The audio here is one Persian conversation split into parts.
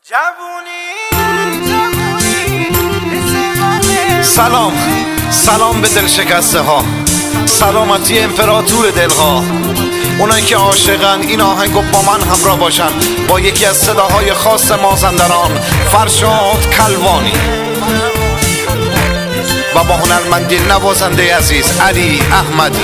سلام به دل شکسته ها، سلامتی امپراتور دلها، اونایی که عاشقن این آهنگو با من همراه باشن، با یکی از صداهای خاص مازندران فرشاد کلوانی و با هنرمند نوازنده عزیز علی احمدی.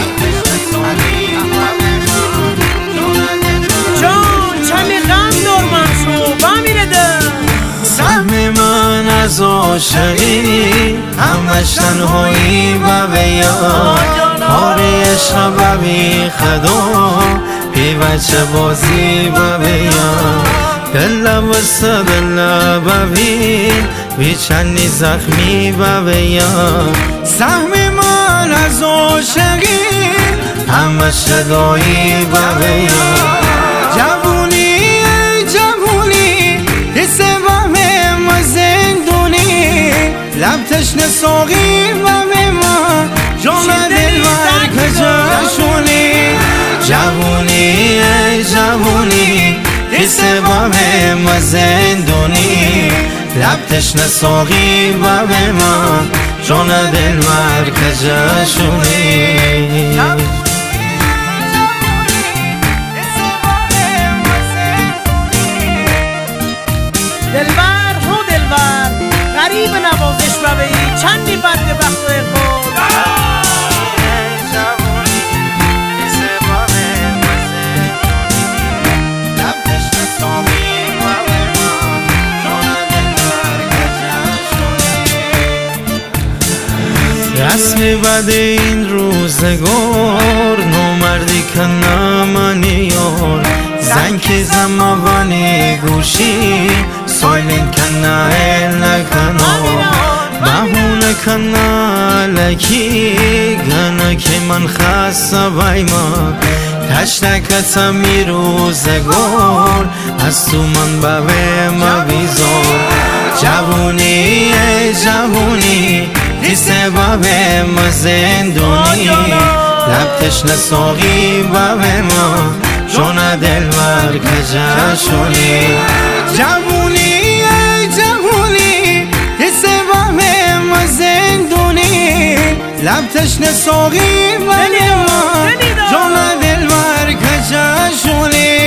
جان چمی غم دور من شو بمیره ده سهم من از عاشقی همش تنهایی و بیاد پاره عشق و بی خدا بی بچه بازی و بیاد دلم وسط دلم ببین بی چندی زخمی و بیاد سهم من از عاشقی همش صدایی و بیاد جوونی ای جوونی حس وهم و زندونی لب تشنه ساقی و ما جان دلبر کجاشونی جوونی ای جوونی حس وهم و زندونی لب تشنه ساقی و ما جان دلبر کجاشونی دلبر هو دلبر غریب نوازش ببهی چندی برگ بخت و خود رسمی بد این روزگار نومردی کنه منی یار زنگ که زموانی گوشی سایلین کنه ایل نکنه بهونه کنه لکی گنه که من خسته بایما تشتکتم می روزگار از تو من بوه ما بیزار جوونی ای جوونی حس بوه ما زندونی لب تشنه ساقی بوه ما جان دلبر کجاشونی جوونی ای جوونی حس وهم و زندونی لب تشنه ساقی و ما جان دلبر کجاشونی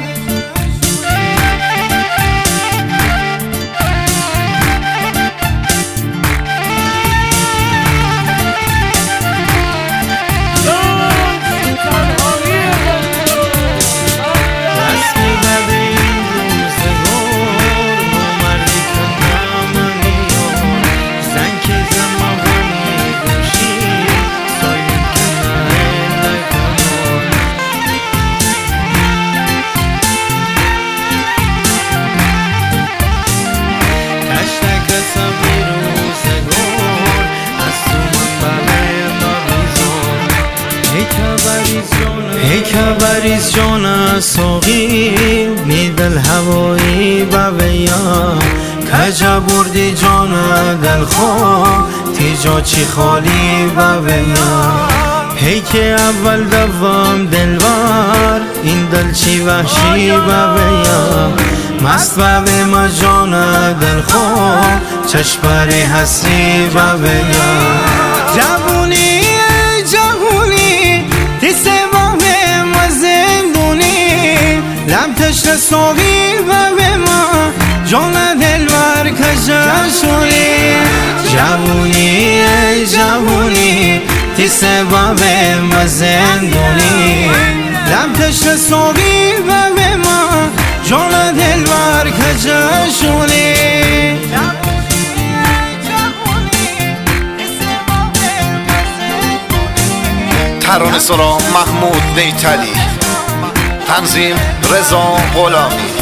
ای کبریز جان ساقی میدل هوایی و بیا کجا بردی جان دل خواه تیجا چی خالی و بیا هی که اول دوام دلوار این دل چی وحشی و بیا مست و به ما جان دل خواه چشپری حسی و بیا جوونی ای جوونی حس وهم و زندونی لب تشنه ساقی و به ما جان دلبر کجاشونی جوونی ای جوونی حس وهم و زندونی لب تشنه ساقی و به ما جان دلبر کجاشونی ترانه سرا محمود نیتلی، تنظیم رضا غلامی.